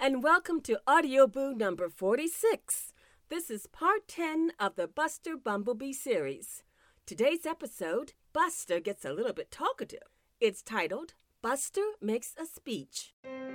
and welcome to Audioboo number 46. This is part 10 of the Buster Bumblebee series. Today's episode, Buster gets a little bit talkative. It's titled, Buster Makes a Speech.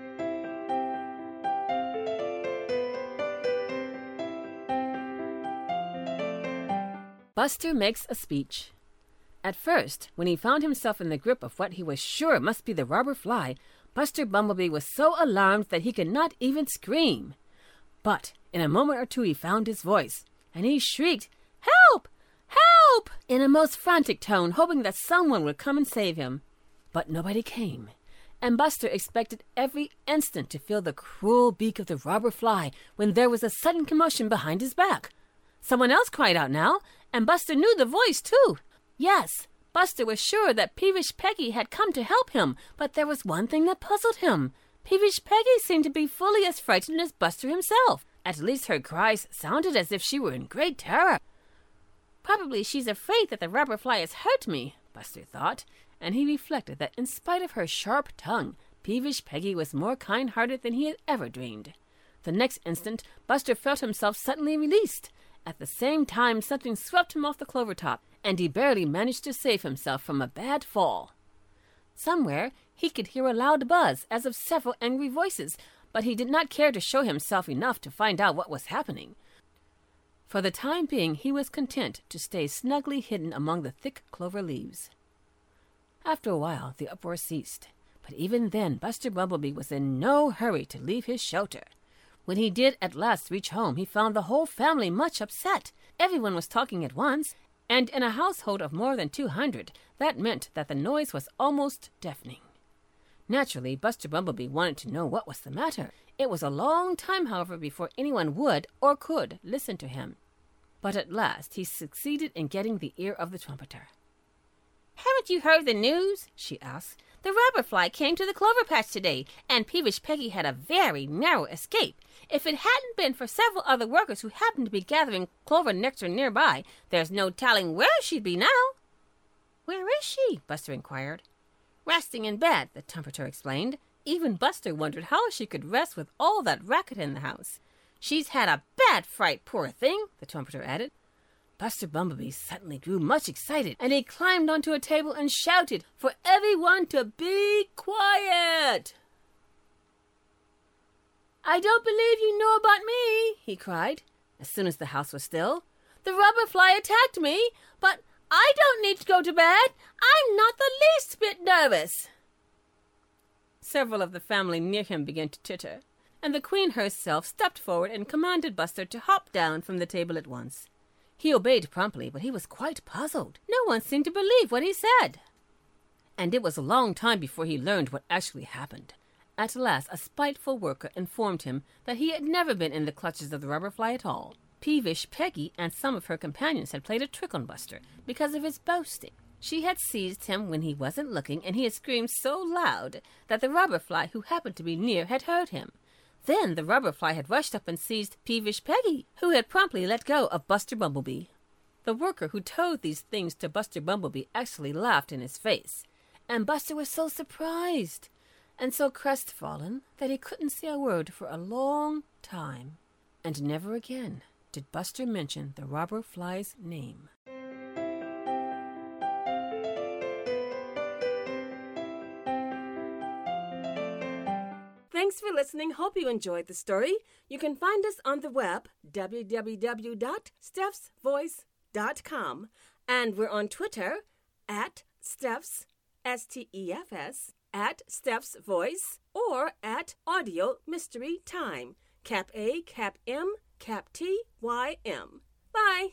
Buster makes a speech. At first, when he found himself in the grip of what he was sure must be the robber fly, Buster Bumblebee was so alarmed that he could not even scream. But in a moment or two he found his voice, and he shrieked, "Help! Help!" in a most frantic tone, hoping that someone would come and save him. But nobody came, and Buster expected every instant to feel the cruel beak of the robber fly when there was a sudden commotion behind his back. Someone else cried out now, and Buster knew the voice, too. Yes, Buster was sure that Peevish Peggy had come to help him, but there was one thing that puzzled him. Peevish Peggy seemed to be fully as frightened as Buster himself. At least her cries sounded as if she were in great terror. Probably she's afraid that the robber fly has hurt me, Buster thought, and he reflected that in spite of her sharp tongue, Peevish Peggy was more kind-hearted than he had ever dreamed. The next instant, Buster felt himself suddenly released. At the same time, something swept him off the clover top, and he barely managed to save himself from a bad fall. Somewhere he could hear a loud buzz, as of several angry voices, but he did not care to show himself enough to find out what was happening. For the time being, he was content to stay snugly hidden among the thick clover leaves. After a while, the uproar ceased, but even then Buster Bumblebee was in no hurry to leave his shelter. When he did at last reach home, he found the whole family much upset. Everyone was talking at once, and in a household of more than 200, that meant that the noise was almost deafening. Naturally, Buster Bumblebee wanted to know what was the matter. It was a long time, however, before anyone would or could listen to him. But at last he succeeded in getting the ear of the trumpeter. "Haven't you heard the news?" she asked. "The robber fly came to the clover patch today, and Peevish Peggy had a very narrow escape. If it hadn't been for several other workers who happened to be gathering clover nectar nearby, there's no telling where she'd be now." "Where is she?" Buster inquired. "Resting in bed," the trumpeter explained. Even Buster wondered how she could rest with all that racket in the house. "She's had a bad fright, poor thing," the trumpeter added. Buster Bumblebee suddenly grew much excited, and he climbed onto a table and shouted for everyone to be quiet. "I don't believe you know about me," he cried, as soon as the house was still. "The robber fly attacked me, but I don't need to go to bed. I'm not the least bit nervous." Several of the family near him began to titter, and the Queen herself stepped forward and commanded Buster to hop down from the table at once. He obeyed promptly, but he was quite puzzled. No one seemed to believe what he said. And it was a long time before he learned what actually happened. At last, a spiteful worker informed him that he had never been in the clutches of the robber fly at all. Peevish Peggy and some of her companions had played a trick on Buster because of his boasting. She had seized him when he wasn't looking, and he had screamed so loud that the robber fly, who happened to be near, had heard him. Then the robber fly had rushed up and seized Peevish Peggy, who had promptly let go of Buster Bumblebee. The worker who told these things to Buster Bumblebee actually laughed in his face, and Buster was so surprised and so crestfallen that he couldn't say a word for a long time. And never again did Buster mention the robber fly's name. Thanks for listening. Hope you enjoyed the story. You can find us on the web, www.steffsvoice.com, and we're on Twitter at Steffs, S-T-E-F-S, at Steffs Voice, or at Audio Mystery Time, Cap A, Cap M, Cap T, Y, M. Bye!